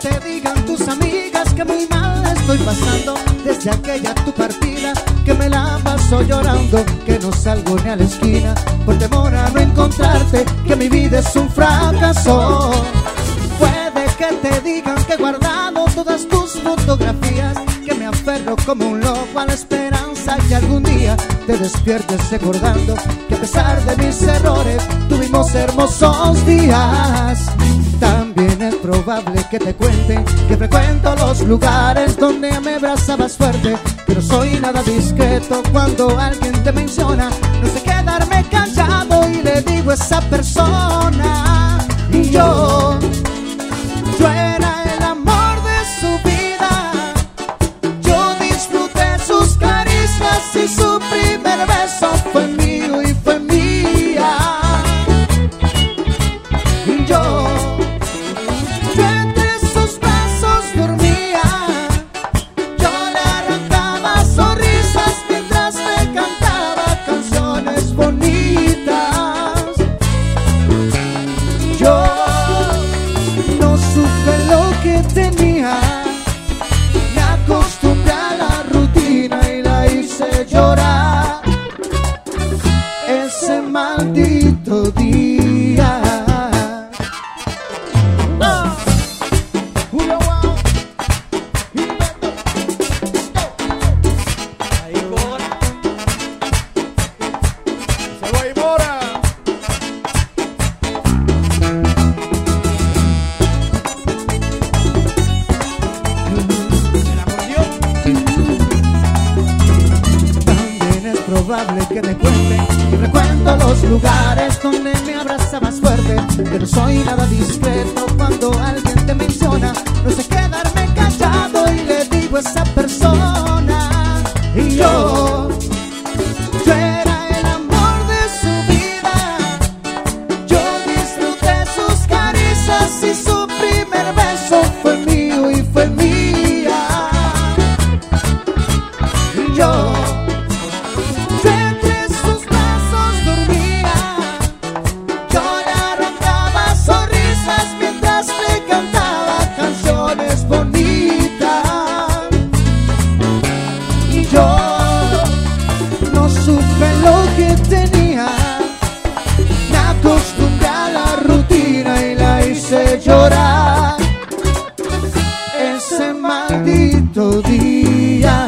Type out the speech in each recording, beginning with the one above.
te digan tus amigas que muy mal estoy pasando desde aquella tu partida, que me la paso llorando, que no salgo ni a la esquina por temor a no encontrarte, que mi vida es un fracaso. Puede que te digan que he guardado todas tus fotografías, que me aferro como un loco a la esperanza que algún día te despiertes recordando que a pesar de mis errores tuvimos hermosos días. También es probable que te cuente que frecuento los lugares donde me abrazabas fuerte, que no soy nada discreto cuando alguien te menciona. No sé quedarme callado y le digo a esa persona: y yo era el amor de su vida, yo disfruté sus caricias y su primer beso fue mío y fue mía. Y yo entre sus brazos dormía, yo le arrancaba sonrisas mientras me cantaba canciones bonitas. Yo no supe lo que tenía, me acostumbré a la rutina y la hice llorar ese maldito día. Probable que me cuente y recuerdo los lugares donde me abrazabas fuerte, pero soy nada discreto cuando alguien te menciona. No sé quedarme callado y le digo a esa persona: y yo era el amor de su vida, yo disfruté sus caricias y su primer beso fue mío y fue mía. Y yo entre sus brazos dormía, yo le arrancaba sonrisas mientras le cantaba canciones bonitas. Y yo no supe lo que tenía, me acostumbré a la rutina y la hice llorar ese maldito día.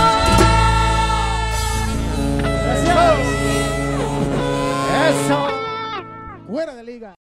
Eso. fuera de liga.